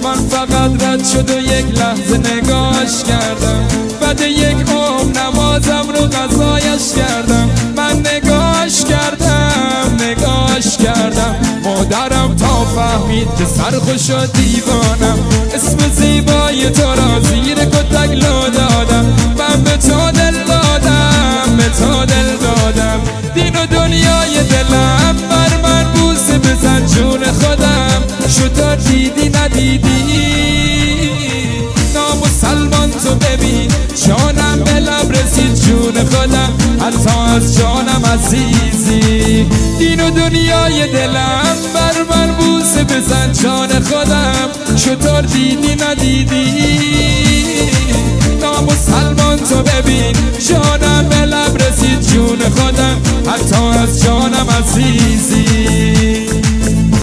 من فقط رد شد و یک لحظه نگاش کردم، بعد یک عمر نمازم رو قضایش کردم. من نگاش کردم مادرم تا فهمید که سرخوش و دیوانم. اسم زیبای تو را زیر کتک لو دادم، من به تو دل دادم، دین و دنیای دلم بر من بوسه بزن جون خودم. شد دیدی ندیدی نامسلمان تو ببین، جانم به لب رسید جون خودم، حتی از جانم عزیزی. دین و دنیای دلم بر من بوسه بزن جان خودم. چطور دیدی ندیدی نامسلمان تو ببین، جانم به لب رسید جون خودم، حتی از جانم عزیزی.